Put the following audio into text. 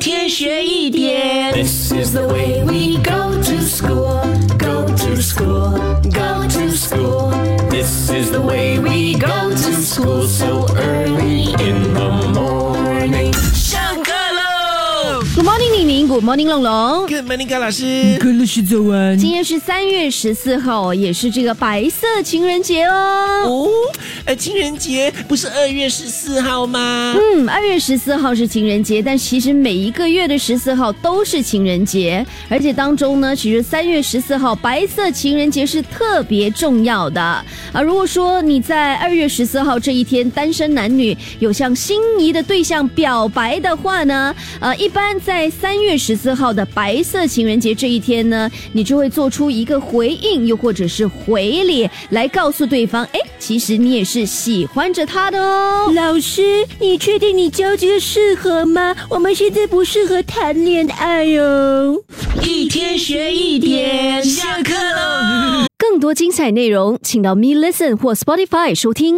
天学一点。 This is the way we go to school, go to school, go to school. This is the way we go to school so early in the morning. 上课喽 Good morning， 宁宁 ，Good morning， 龙龙。 ！Good morning， 高老师。 各老师早安。 今天是3月14号，也是这个白色情人节哦。 情人节不是2月14号吗 ？2月14号是情人节，但其实每一个月的14号都是情人节，而且当中呢，其实3月14号白色情人节是特别重要的啊。如果说你在2月14号这一天单身男女有向心仪的对象表白的话呢，一般在3月14号的白色情人节这一天呢，你就会做出一个回应，又或者是回礼，来告诉对方，其实你也是喜欢着他的哦。 老师，你确定你教这个适合吗？我们现在不适合谈恋爱哦。 一天学一点，下课喽！ 更多精彩内容，请到Me Listen 或 Spotify 收听。